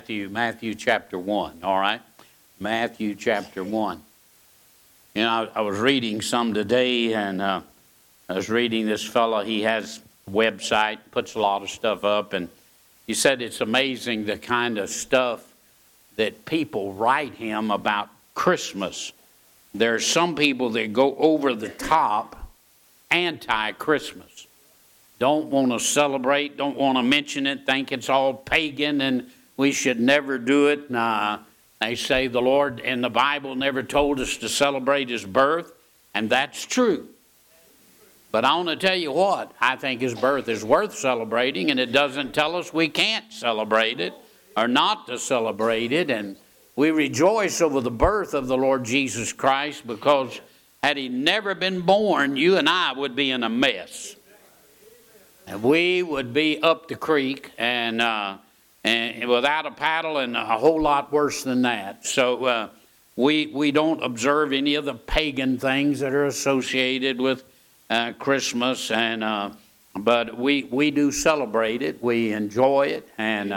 Matthew chapter 1, all right? Matthew chapter 1. You know, I was reading some today, and I was reading this fellow. He has a website, puts a lot of stuff up, and he said it's amazing the kind of stuff that people write him about Christmas. There are some people that go over the top anti-Christmas. Don't want to celebrate, don't want to mention it, think it's all pagan and we should never do it. They say the Lord in the Bible never told us to celebrate his birth, and that's true. But I want to tell you what, I think his birth is worth celebrating, and it doesn't tell us we can't celebrate it or not to celebrate it. And we rejoice over the birth of the Lord Jesus Christ, because had he never been born, you and I would be in a mess. And we would be up the creek and without a paddle, and a whole lot worse than that. So we don't observe any of the pagan things that are associated with Christmas, but we do celebrate it. We enjoy it, and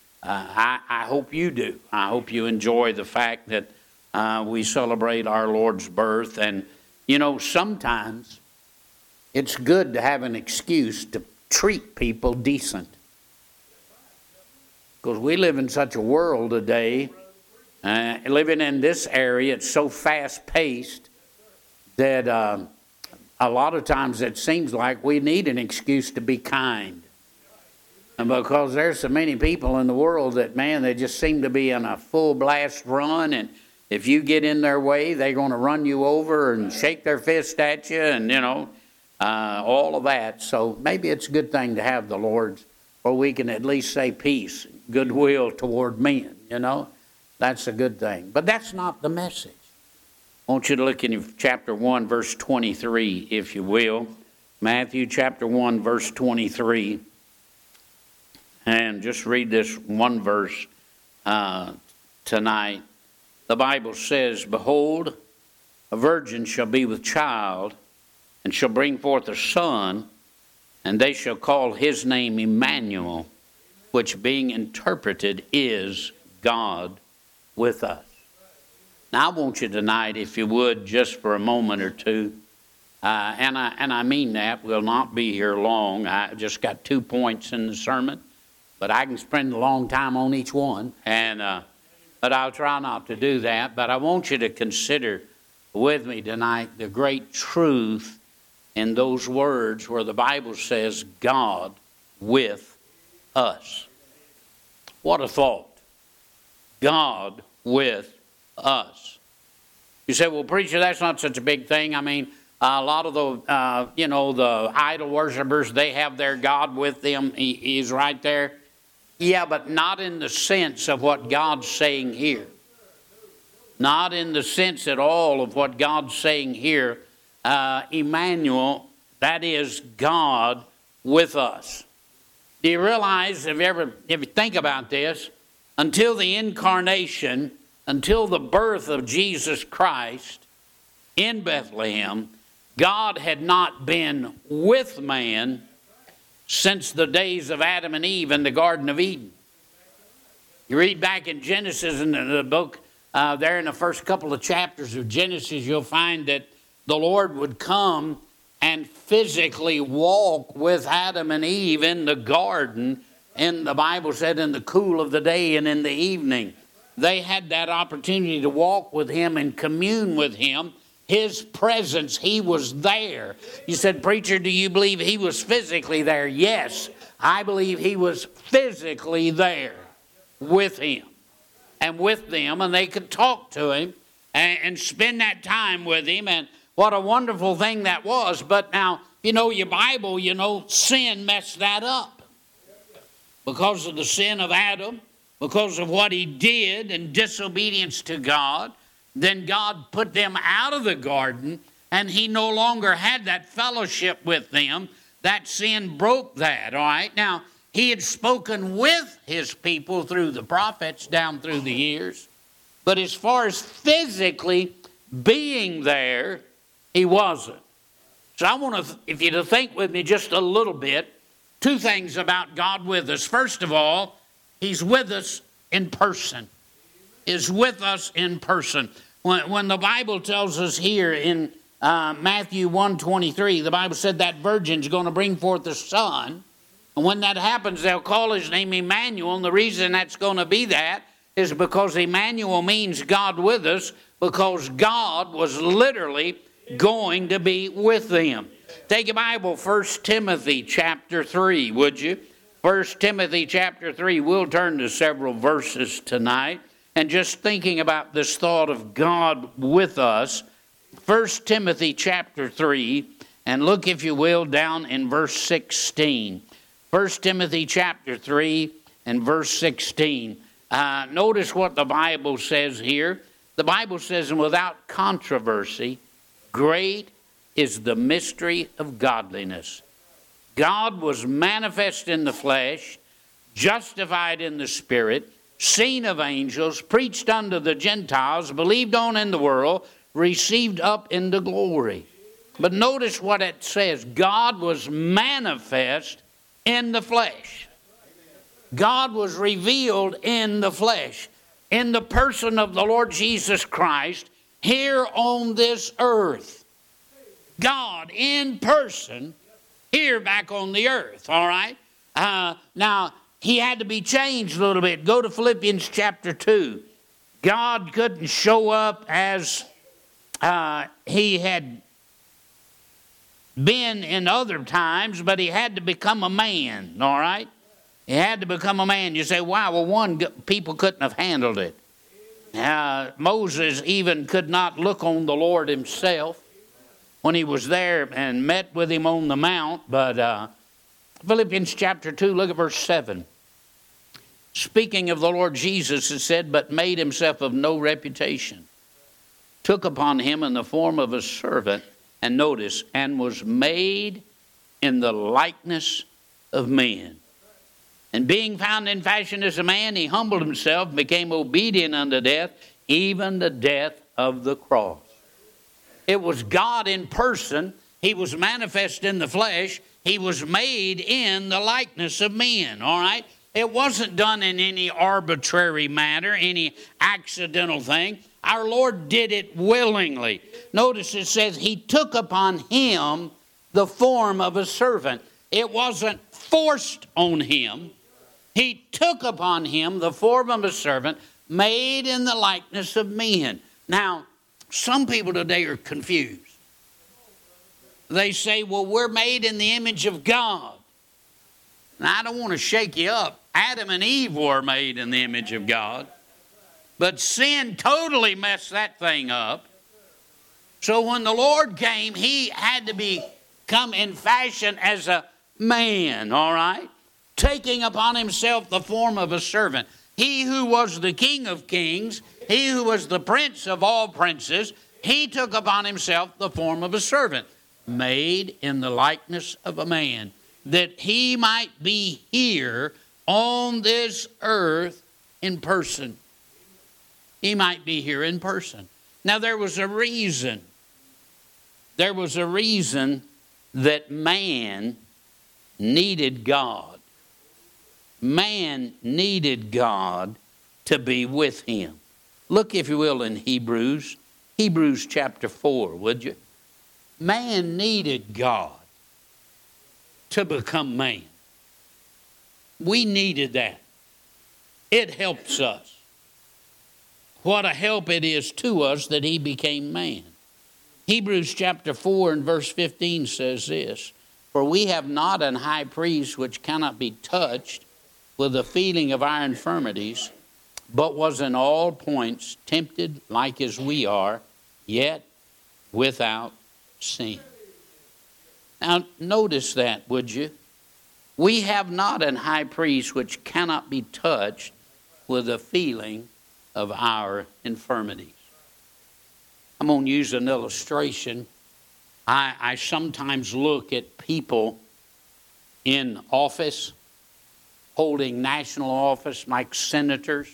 I hope you do. I hope you enjoy the fact that we celebrate our Lord's birth. And you know, sometimes it's good to have an excuse to treat people decent. Because we live in such a world today, living in this area, it's so fast-paced that a lot of times it seems like we need an excuse to be kind. And because there's so many people in the world that, man, they just seem to be in a full blast run, and if you get in their way, they're going to run you over and shake their fist at you, and, you know, all of that. So maybe it's a good thing to have the Lord's, where we can at least say peace, goodwill toward men, you know. That's a good thing. But that's not the message. I want you to look in chapter 1, verse 23, if you will. Matthew chapter 1, verse 23. And just read this one verse tonight. The Bible says, "Behold, a virgin shall be with child, and shall bring forth a son, and they shall call his name Emmanuel, which being interpreted is God with us." Now I want you tonight, if you would, just for a moment or two, and I mean that, we'll not be here long. I just got 2 points in the sermon, but I can spend a long time on each one, but I'll try not to do that. But I want you to consider with me tonight the great truth in those words where the Bible says, God with us. What a thought. God with us. You say, well, preacher, that's not such a big thing. I mean, a lot of the, the idol worshipers, they have their God with them. He's right there. Yeah, but not in the sense of what God's saying here. Not in the sense at all of what God's saying here. Emmanuel, that is God with us. Do you realize, if you think about this, until the incarnation, until the birth of Jesus Christ in Bethlehem, God had not been with man since the days of Adam and Eve in the Garden of Eden. You read back in Genesis, in the book, there in the first couple of chapters of Genesis, you'll find that the Lord would come and physically walk with Adam and Eve in the garden, and the Bible said in the cool of the day and in the evening. They had that opportunity to walk with him and commune with him. His presence, he was there. You said, preacher, do you believe he was physically there? Yes, I believe he was physically there with him and with them, and they could talk to him and spend that time with him, and what a wonderful thing that was. But now, you know, your Bible, sin messed that up. Because of the sin of Adam, because of what he did in disobedience to God, then God put them out of the garden, and he no longer had that fellowship with them. That sin broke that, all right? Now, he had spoken with his people through the prophets down through the years, but as far as physically being there, he wasn't. So I want you to think with me just a little bit, 2 things about God with us. First of all, he's with us in person, is with us in person. When the Bible tells us here in Matthew 1:23, the Bible said that virgin's going to bring forth a son. And when that happens, they'll call his name Emmanuel. And the reason that's going to be that is because Emmanuel means God with us, because God was literally going to be with them. Take your Bible, 1 Timothy chapter 3, would you? 1 Timothy chapter 3. We'll turn to several verses tonight. And just thinking about this thought of God with us, 1 Timothy chapter 3, and look, if you will, down in verse 16. 1 Timothy chapter 3 and verse 16. Notice what the Bible says here. The Bible says, and without controversy, great is the mystery of godliness. God was manifest in the flesh, justified in the spirit, seen of angels, preached unto the Gentiles, believed on in the world, received up into glory. But notice what it says. God was manifest in the flesh. God was revealed in the flesh, in the person of the Lord Jesus Christ, here on this earth. God in person, here back on the earth, all right? Now, he had to be changed a little bit. Go to Philippians chapter 2. God couldn't show up as he had been in other times, but he had to become a man, all right? He had to become a man. You say, wow, well, people couldn't have handled it. Moses even could not look on the Lord himself when he was there and met with him on the mount. But Philippians chapter 2, look at verse 7. Speaking of the Lord Jesus, it said, but made himself of no reputation, took upon him in the form of a servant, and notice, and was made in the likeness of men. And being found in fashion as a man, he humbled himself, became obedient unto death, even the death of the cross. It was God in person. He was manifest in the flesh. He was made in the likeness of men, all right? It wasn't done in any arbitrary manner, any accidental thing. Our Lord did it willingly. Notice it says he took upon him the form of a servant. It wasn't forced on him. He took upon him the form of a servant, made in the likeness of men. Now, some people today are confused. They say, well, we're made in the image of God. Now, I don't want to shake you up. Adam and Eve were made in the image of God. But sin totally messed that thing up. So when the Lord came, he had to become in fashion as a man, all right? Taking upon himself the form of a servant. He who was the King of kings, he who was the Prince of all princes, he took upon himself the form of a servant, made in the likeness of a man, that he might be here on this earth in person. He might be here in person. Now, there was a reason. There was a reason that man needed God. Man needed God to be with him. Look, if you will, in Hebrews chapter 4, would you? Man needed God to become man. We needed that. It helps us. What a help it is to us that he became man. Hebrews chapter 4 and verse 15 says this, for we have not an high priest which cannot be touched with the feeling of our infirmities, but was in all points tempted like as we are, yet without sin. Now notice that, would you? We have not an high priest which cannot be touched with the feeling of our infirmities. I'm going to use an illustration. I sometimes look at people in office, holding national office, like senators,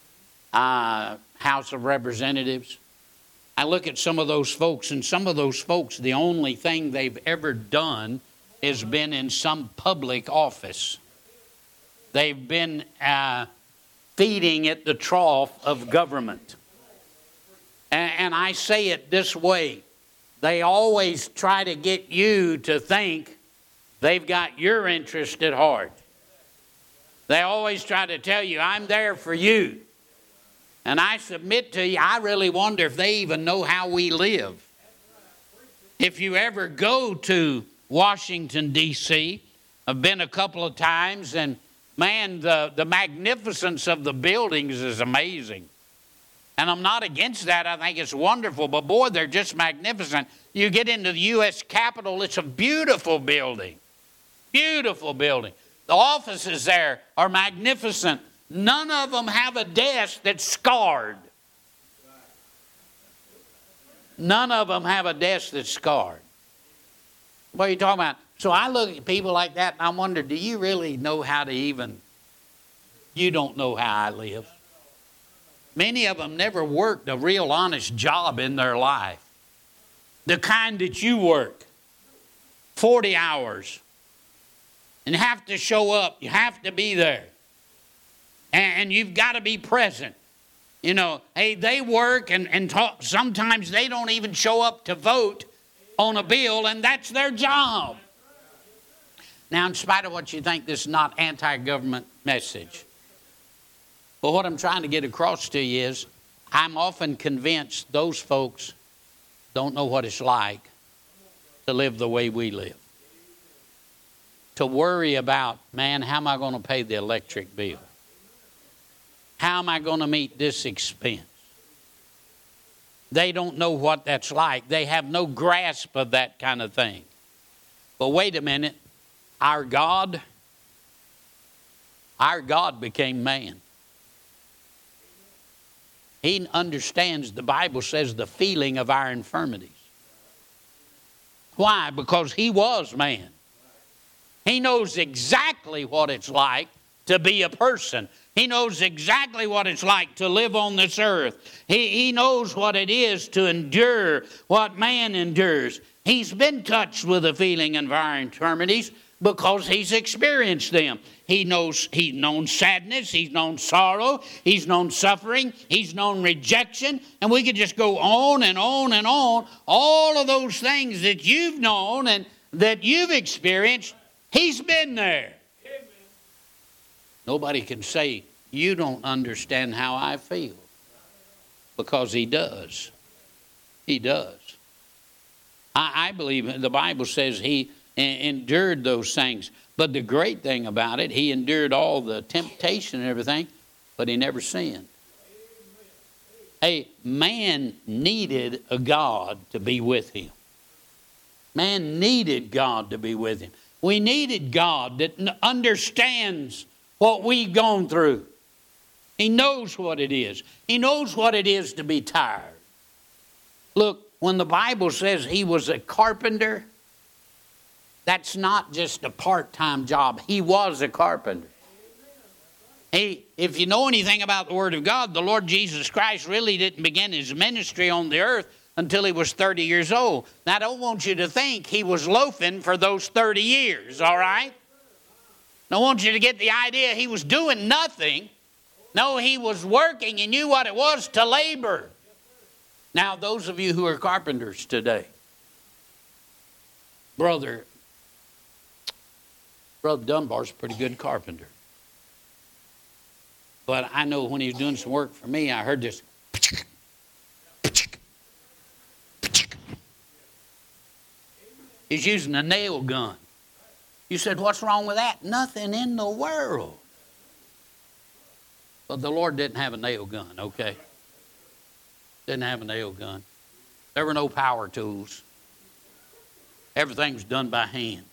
House of Representatives. I look at some of those folks, and some of those folks, the only thing they've ever done is been in some public office. They've been feeding at the trough of government. And I say it this way. They always try to get you to think they've got your interest at heart. They always try to tell you, I'm there for you. And I submit to you, I really wonder if they even know how we live. If you ever go to Washington, D.C., I've been a couple of times, and man, the magnificence of the buildings is amazing. And I'm not against that. I think it's wonderful. But boy, they're just magnificent. You get into the U.S. Capitol, it's a beautiful building. Beautiful building. The offices there are magnificent. None of them have a desk that's scarred. None of them have a desk that's scarred. What are you talking about? So I look at people like that and I wonder, do you really know how to even, you don't know how I live. Many of them never worked a real honest job in their life. The kind that you work, 40 hours, and have to show up. You have to be there. And you've got to be present. You know, hey, they work and talk. Sometimes they don't even show up to vote on a bill, and that's their job. Now, in spite of what you think, this is not anti-government message. But what I'm trying to get across to you is I'm often convinced those folks don't know what it's like to live the way we live. To worry about, man, how am I going to pay the electric bill? How am I going to meet this expense? They don't know what that's like. They have no grasp of that kind of thing. But wait a minute. Our God became man. He understands, the Bible says, the feeling of our infirmities. Why? Because he was man. He knows exactly what it's like to be a person. He knows exactly what it's like to live on this earth. He knows what it is to endure what man endures. He's been touched with the feeling of our infirmities because he's experienced them. He's known sadness, he's known sorrow, he's known suffering, he's known rejection, and we could just go on and on and on. All of those things that you've known and that you've experienced, he's been there. Amen. Nobody can say, you don't understand how I feel, because he does. He does. I believe the Bible says he endured those things. But the great thing about it, he endured all the temptation and everything, but he never sinned. Hey, man needed a God to be with him. Man needed God to be with him. We needed God that understands what we've gone through. He knows what it is. He knows what it is to be tired. Look, when the Bible says he was a carpenter, that's not just a part-time job. He was a carpenter. If you know anything about the Word of God, the Lord Jesus Christ really didn't begin his ministry on the earth until he was 30 years old. Now, I don't want you to think he was loafing for those 30 years, all right? I want you to get the idea he was doing nothing. No, he was working. He knew what it was to labor. Now, those of you who are carpenters today, Brother Dunbar's a pretty good carpenter. But I know when he was doing some work for me, I heard this. He's using a nail gun. You said, what's wrong with that? Nothing in the world. But the Lord didn't have a nail gun, okay? Didn't have a nail gun. There were no power tools. Everything was done by hand.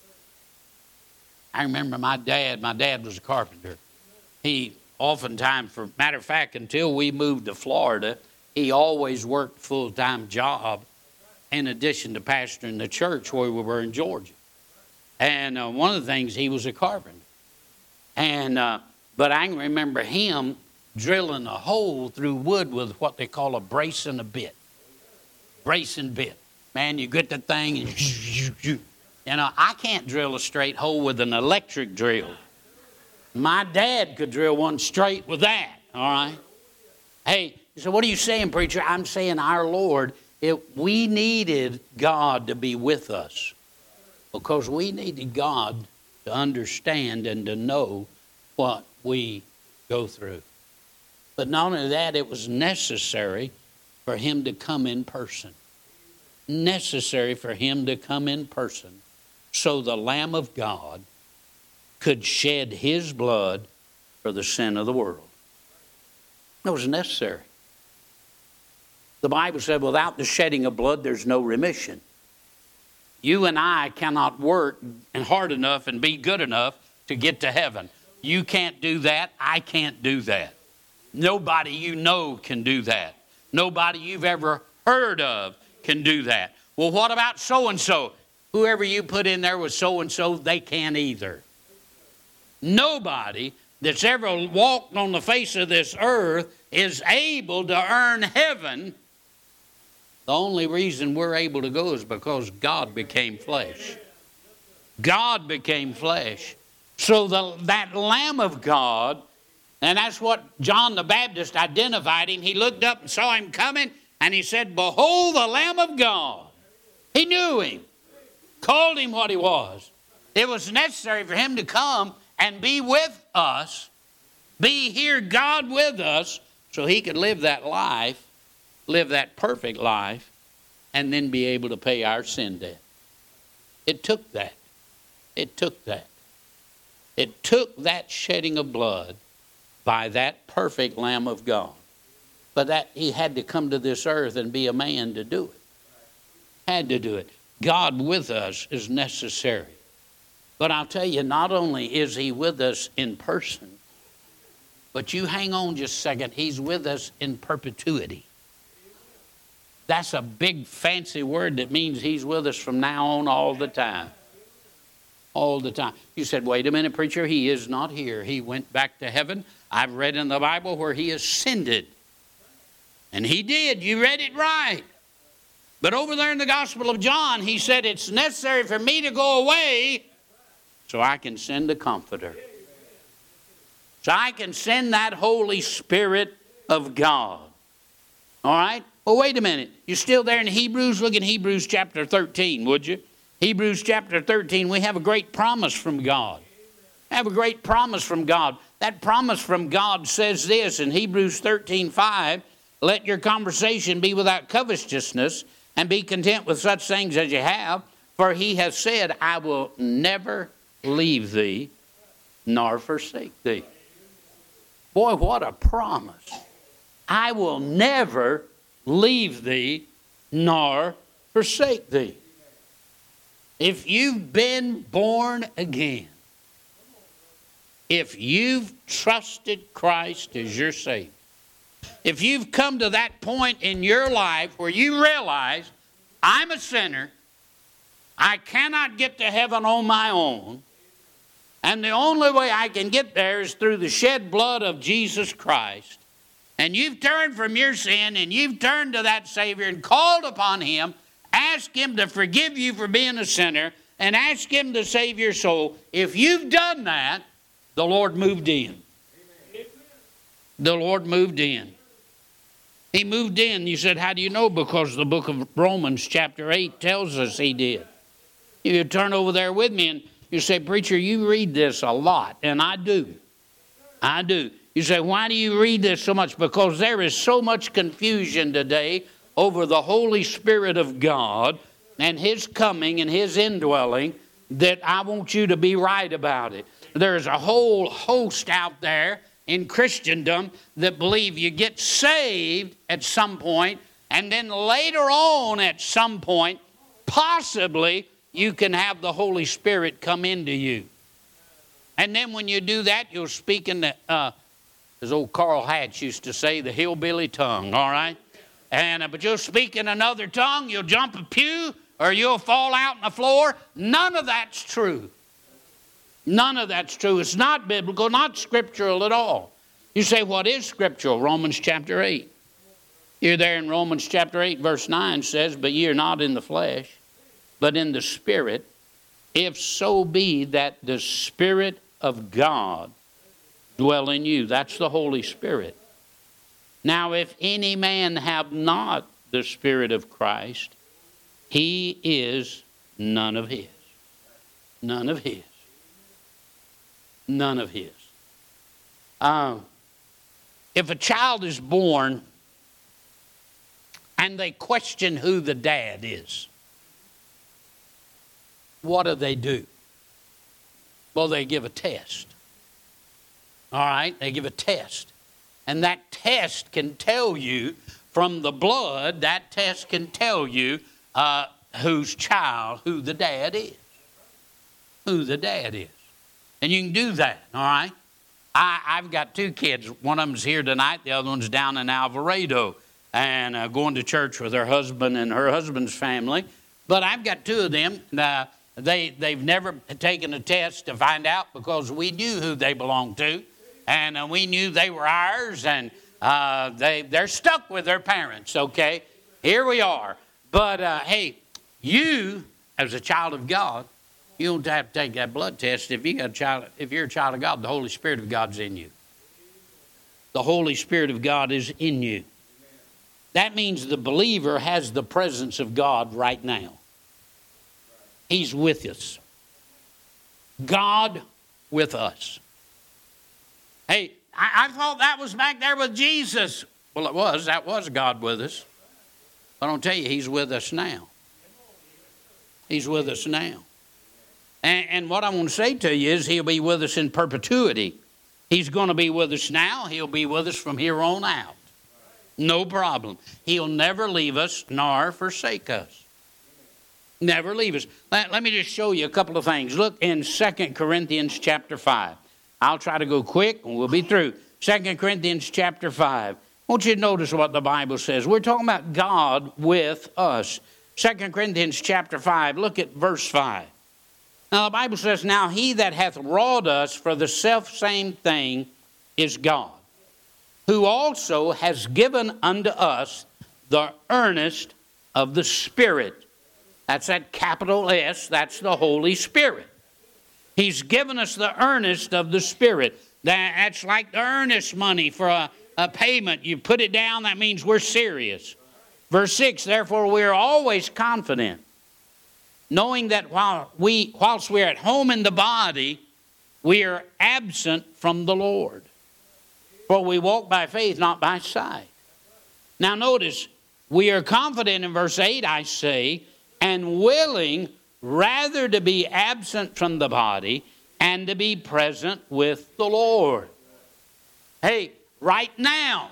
I remember my dad was a carpenter. He oftentimes, for matter of fact, until we moved to Florida, he always worked a full-time job in addition to pastoring the church where we were in Georgia. And one of the things, he was a carpenter. And but I can remember him drilling a hole through wood with what they call a brace and a bit. Brace and bit. Man, you get the thing and you know, I can't drill a straight hole with an electric drill. My dad could drill one straight with that, all right? Hey, so what are you saying, preacher? I'm saying our Lord, we needed God to be with us because we needed God to understand and to know what we go through. But not only that, it was necessary for him to come in person. Necessary for him to come in person so the Lamb of God could shed his blood for the sin of the world. It was necessary. The Bible said without the shedding of blood, there's no remission. You and I cannot work hard enough and be good enough to get to heaven. You can't do that. I can't do that. Nobody you know can do that. Nobody you've ever heard of can do that. Well, what about so-and-so? Whoever you put in there with so-and-so, they can't either. Nobody that's ever walked on the face of this earth is able to earn heaven. The only reason we're able to go is because God became flesh. God became flesh. So that Lamb of God, and that's what John the Baptist identified him. He looked up and saw him coming, and he said, "Behold the Lamb of God." He knew him, called him what he was. It was necessary for him to come and be with us, be here, God with us, so he could live that life, live that perfect life, and then be able to pay our sin debt. It took that. It took that. It took that shedding of blood by that perfect Lamb of God. But that he had to come to this earth and be a man to do it. Had to do it. God with us is necessary. But I'll tell you, not only is he with us in person, but you hang on just a second, he's with us in perpetuity. That's a big fancy word that means he's with us from now on all the time. All the time. You said, wait a minute, preacher, he is not here. He went back to heaven. I've read in the Bible where he ascended. And he did. You read it right. But over there in the Gospel of John, he said, it's necessary for me to go away so I can send a comforter. So I can send that Holy Spirit of God. All right? Well, wait a minute. You're still there in Hebrews? Look in Hebrews chapter 13, would you? Hebrews chapter 13, we have a great promise from God. Have a great promise from God. That promise from God says this in Hebrews 13:5, let your conversation be without covetousness, and be content with such things as you have, for he has said, I will never leave thee, nor forsake thee. Boy, what a promise. I will never leave thee, nor forsake thee. If you've been born again, if you've trusted Christ as your Savior, if you've come to that point in your life where you realize, I'm a sinner, I cannot get to heaven on my own, and the only way I can get there is through the shed blood of Jesus Christ, and you've turned from your sin, and you've turned to that Savior and called upon Him, ask Him to forgive you for being a sinner, and ask Him to save your soul. If you've done that, the Lord moved in. The Lord moved in. He moved in. You said, how do you know? Because the book of Romans chapter 8 tells us he did. You turn over there with me and you say, preacher, you read this a lot. And I do. I do. You say, why do you read this so much? Because there is so much confusion today over the Holy Spirit of God and His coming and His indwelling that I want you to be right about it. There's a whole host out there in Christendom that believe you get saved at some point, and then later on at some point, possibly you can have the Holy Spirit come into you. And then when you do that, you'll speak in the, as old Carl Hatch used to say, the hillbilly tongue, all right? But you'll speak in another tongue, you'll jump a pew, or you'll fall out on the floor. None of that's true. None of that's true. It's not biblical, not scriptural at all. You say, what is scriptural? Romans chapter 8. You're there in Romans chapter 8, verse 9 says, but ye are not in the flesh, but in the Spirit, if so be that the Spirit of God dwell in you. That's the Holy Spirit. Now, if any man have not the Spirit of Christ, he is none of his. None of his. None of his. If a child is born and they question who the dad is, what do? Well, they give a test. All right? They give a test. And that test can tell you from the blood, that test can tell you who the dad is. Who the dad is. And you can do that, all right? I've got 2 kids. One of them's here tonight. The other one's down in Alvarado and going to church with her husband and her husband's family. But I've got 2 of them. They've never taken a test to find out because we knew who they belonged to. And we knew they were ours. And they're stuck with their parents, okay? Here we are. But, hey, you, as a child of God, you don't have to take that blood test. If you're a child of God, the Holy Spirit of God's in you. The Holy Spirit of God is in you. That means the believer has the presence of God right now. He's with us. God with us. Hey, I thought that was back there with Jesus. Well, it was. That was God with us. But I'll tell you, He's with us now. He's with us now. And what I want to say to you is He'll be with us in perpetuity. He's going to be with us now. He'll be with us from here on out. No problem. He'll never leave us nor forsake us. Never leave us. Let me just show you a couple of things. Look in 2 Corinthians chapter 5. I'll try to go quick and we'll be through. 2 Corinthians chapter 5. I want you to notice what the Bible says. We're talking about God with us. 2 Corinthians chapter 5. Look at verse 5. Now the Bible says, now he that hath wrought us for the selfsame thing is God, who also has given unto us the earnest of the Spirit. That's that capital S, that's the Holy Spirit. He's given us the earnest of the Spirit. That's like the earnest money for a payment. You put it down, that means we're serious. Verse 6, therefore we are always confident, knowing that whilst we are at home in the body, we are absent from the Lord. For we walk by faith, not by sight. Now notice, we are confident in verse 8, I say, and willing rather to be absent from the body and to be present with the Lord. Hey, right now,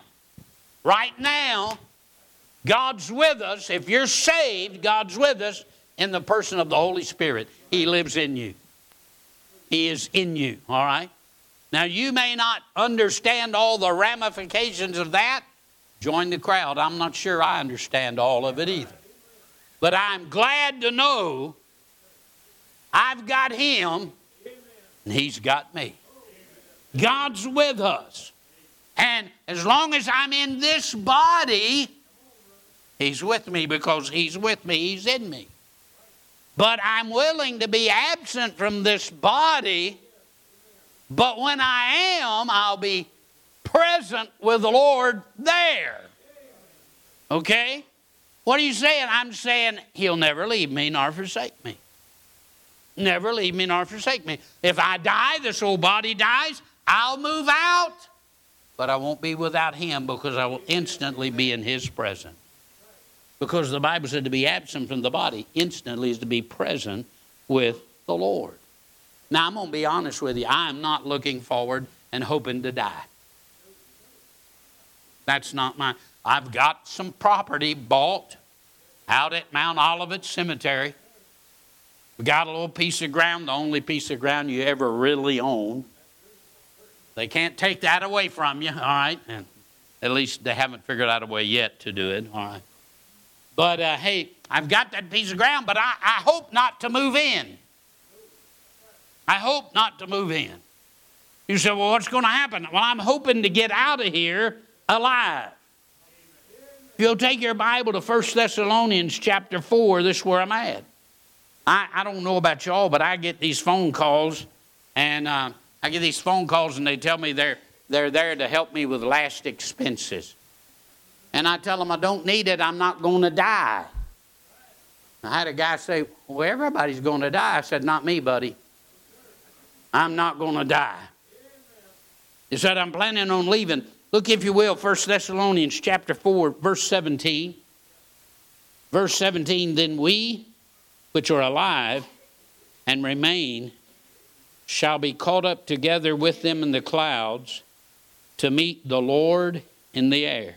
God's with us. If you're saved, God's with us. In the person of the Holy Spirit. He lives in you. He is in you, all right? Now, you may not understand all the ramifications of that. Join the crowd. I'm not sure I understand all of it either. But I'm glad to know I've got Him and He's got me. God's with us. And as long as I'm in this body, He's with me because He's with me. He's in me. But I'm willing to be absent from this body. But when I am, I'll be present with the Lord there. Okay? What are you saying? I'm saying He'll never leave me nor forsake me. Never leave me nor forsake me. If I die, this old body dies, I'll move out. But I won't be without Him because I will instantly be in His presence. Because the Bible said to be absent from the body instantly is to be present with the Lord. Now, I'm going to be honest with you. I'm not looking forward and hoping to die. That's not my... I've got some property bought out at Mount Olivet Cemetery. We got a little piece of ground, the only piece of ground you ever really own. They can't take that away from you, all right? And at least they haven't figured out a way yet to do it, all right? But, hey, I've got that piece of ground, but I hope not to move in. I hope not to move in. You say, well, what's going to happen? Well, I'm hoping to get out of here alive. If you'll take your Bible to 1 Thessalonians chapter 4, this is where I'm at. I don't know about y'all, but I get these phone calls, and I get these phone calls and they tell me they're there to help me with last expenses. And I tell them I don't need it, I'm not going to die. I had a guy say, well, everybody's going to die. I said, not me, buddy. I'm not going to die. He said, I'm planning on leaving. Look, if you will, 1 Thessalonians chapter 4, verse 17. Verse 17, then we, which are alive and remain, shall be caught up together with them in the clouds to meet the Lord in the air.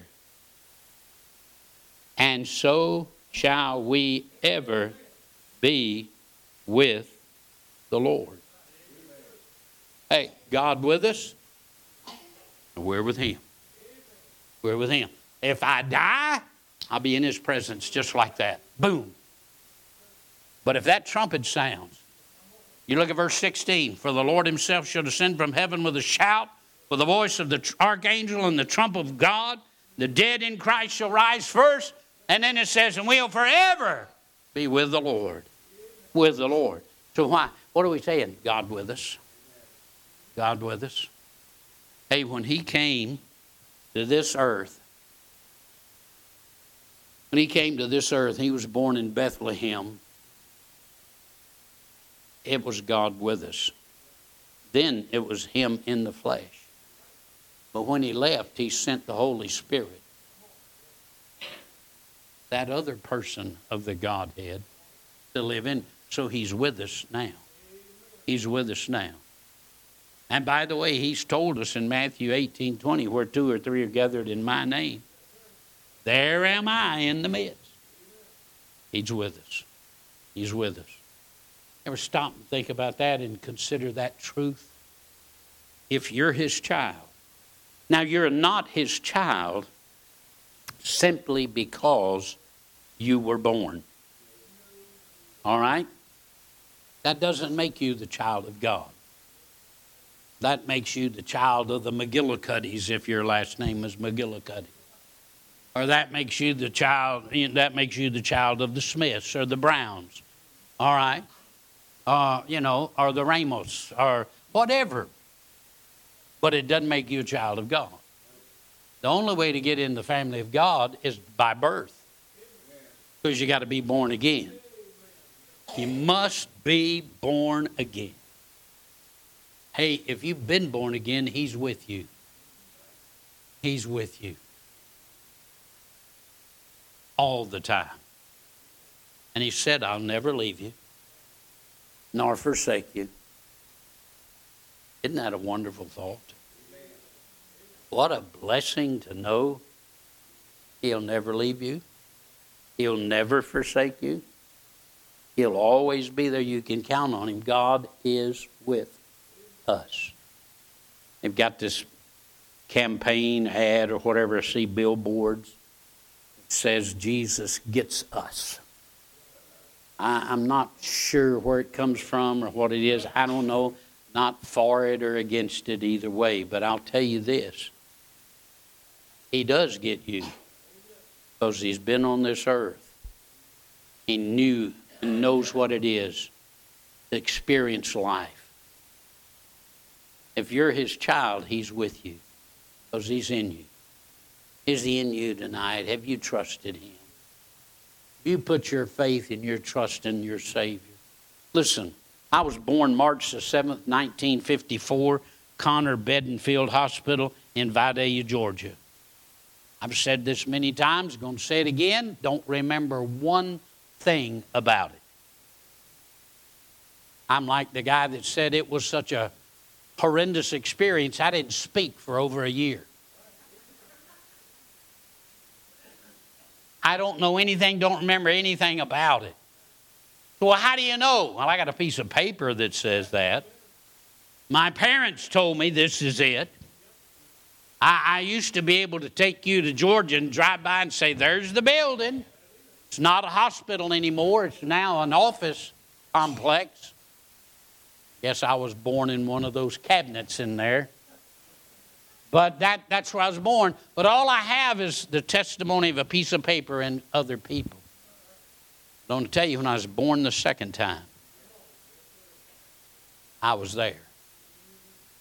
And so shall we ever be with the Lord. Hey, God with us, and we're with Him. We're with Him. If I die, I'll be in His presence just like that. Boom. But if that trumpet sounds, you look at verse 16. For the Lord Himself shall descend from heaven with a shout, with the voice of the archangel and the trump of God. The dead in Christ shall rise first. And then it says, and we'll forever be with the Lord. With the Lord. So why? What are we saying? God with us. God with us. Hey, when He came to this earth, He was born in Bethlehem. It was God with us. Then it was Him in the flesh. But when He left, He sent the Holy Spirit. That other person of the Godhead to live in. So He's with us now. He's with us now. And by the way, He's told us in Matthew 18:20, where 2 or 3 are gathered in my name, there am I in the midst. He's with us. He's with us. Ever stop and think about that and consider that truth? If you're His child. Now, you're not His child simply because you were born. All right? That doesn't make you the child of God. That makes you the child of the McGillicuddies if your last name is McGillicuddy. Or that makes you the child of the Smiths or the Browns. All right? Or the Ramos or whatever. But it doesn't make you a child of God. The only way to get in the family of God is by birth. Because you got to be born again. You must be born again. Hey, if you've been born again, He's with you. He's with you. All the time. And He said, I'll never leave you, nor forsake you. Isn't that a wonderful thought? What a blessing to know He'll never leave you. He'll never forsake you. He'll always be there. You can count on Him. God is with us. They've got this campaign ad or whatever, I see billboards. It says Jesus gets us. I'm not sure where it comes from or what it is. I don't know. Not for it or against it either way. But I'll tell you this. He does get you. Because He's been on this earth. He knew and knows what it is to experience life. If you're His child, He's with you. Because He's in you. Is He in you tonight? Have you trusted Him? You put your faith and your trust in your Savior. Listen, I was born March the 7th, 1954, Connor Bedingfield Hospital in Vidalia, Georgia. I've said this many times, going to say it again. Don't remember one thing about it. I'm like the guy that said it was such a horrendous experience, I didn't speak for over a year. I don't know anything, don't remember anything about it. Well, how do you know? Well, I got a piece of paper that says that. My parents told me this is it. I used to be able to take you to Georgia and drive by and say, there's the building. It's not a hospital anymore. It's now an office complex. Guess I was born in one of those cabinets in there. But that's where I was born. But all I have is the testimony of a piece of paper and other people. I want to tell you, when I was born the second time, I was there.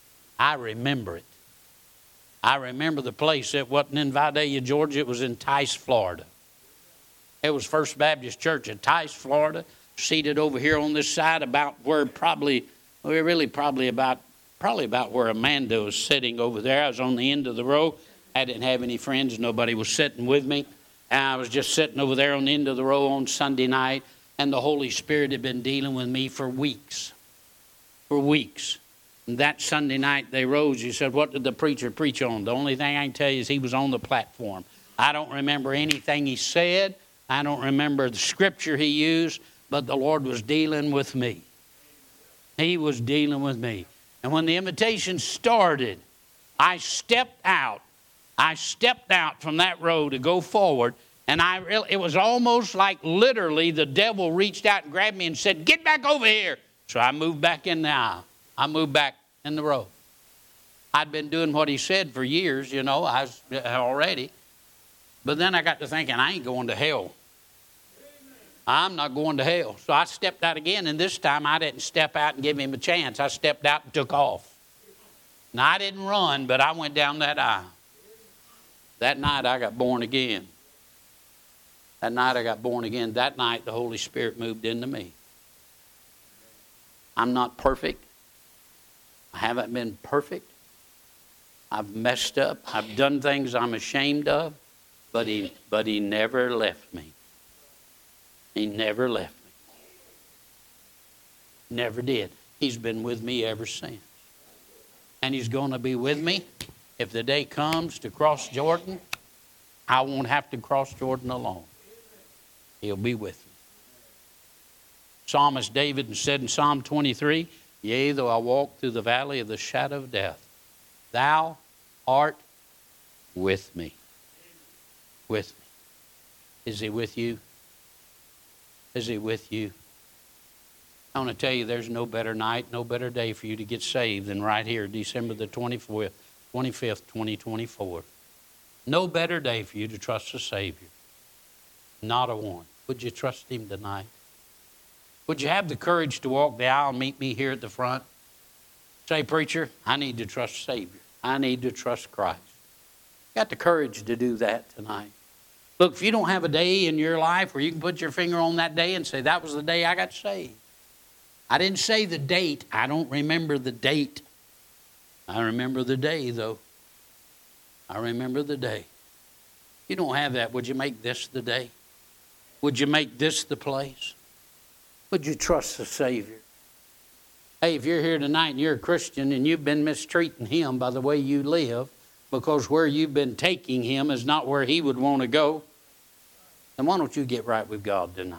I remember it. I remember the place. It wasn't in Vidalia, Georgia. It was in Tice, Florida. It was First Baptist Church in Tice, Florida, seated over here on this side about where probably about where Amanda was sitting over there. I was on the end of the row. I didn't have any friends. Nobody was sitting with me. And I was just sitting over there on the end of the row on Sunday night, and the Holy Spirit had been dealing with me for weeks. For weeks. And that Sunday night they rose. He said, what did the preacher preach on? The only thing I can tell you is he was on the platform. I don't remember anything he said. I don't remember the scripture he used, but the Lord was dealing with me. He was dealing with me. And when the invitation started, I stepped out. I stepped out from that row to go forward, and it was almost like literally the devil reached out and grabbed me and said, get back over here. So I moved back in the aisle. I moved back in the row. I'd been doing what he said for years, I was already. But then I got to thinking, I ain't going to hell. I'm not going to hell. So I stepped out again, and this time I didn't step out and give him a chance. I stepped out and took off. Now, I didn't run, but I went down that aisle. That night I got born again. That night the Holy Spirit moved into me. I'm not perfect. I haven't been perfect. I've messed up. I've done things I'm ashamed of. But he never left me. He never left me. Never did. He's been with me ever since. And he's going to be with me. If the day comes to cross Jordan, I won't have to cross Jordan alone. He'll be with me. Psalmist David said in Psalm 23, yea, though I walk through the valley of the shadow of death, thou art with me. With me. Is he with you? Is he with you? I want to tell you there's no better night, no better day for you to get saved than right here, December the 25th, 2024. No better day for you to trust the Savior. Not a one. Would you trust him tonight? Would you have the courage to walk the aisle and meet me here at the front? Say, preacher, I need to trust Savior. I need to trust Christ. Got the courage to do that tonight. Look, if you don't have a day in your life where you can put your finger on that day and say, that was the day I got saved. I didn't say the date. I don't remember the date. I remember the day, though. I remember the day. If you don't have that, would you make this the day? Would you make this the place? Would you trust the Savior? Hey, if you're here tonight and you're a Christian and you've been mistreating him by the way you live, because where you've been taking him is not where he would want to go, then why don't you get right with God tonight?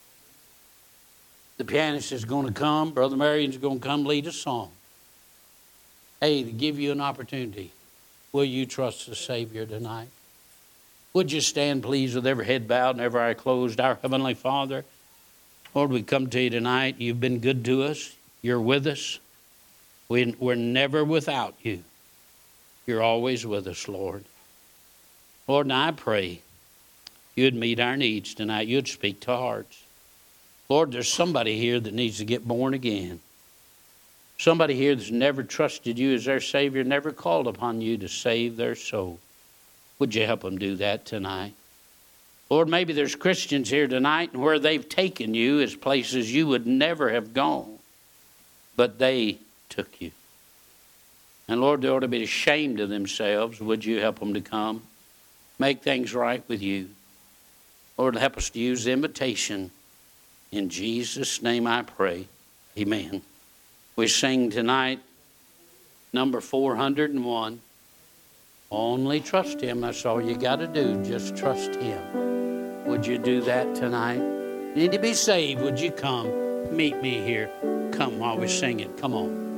The pianist is going to come. Brother Marion's going to come lead a song. Hey, to give you an opportunity, will you trust the Savior tonight? Would you stand, please, with every head bowed and every eye closed? Our Heavenly Father, Lord, we come to you tonight. You've been good to us. You're with us. We're never without you. You're always with us, Lord. Lord, and I pray you'd meet our needs tonight. You'd speak to hearts. Lord, there's somebody here that needs to get born again. Somebody here that's never trusted you as their Savior, never called upon you to save their soul. Would you help them do that tonight? Lord, maybe there's Christians here tonight and where they've taken you as places you would never have gone, but they took you. And Lord, they ought to be ashamed of themselves. Would you help them to come? Make things right with you. Lord, help us to use the invitation. In Jesus' name I pray. Amen. We sing tonight number 401. Only trust him. That's all you got to do. Just trust him. Would you do that tonight? You need to be saved. Would you come? Meet me here. Come while we sing it. Come on.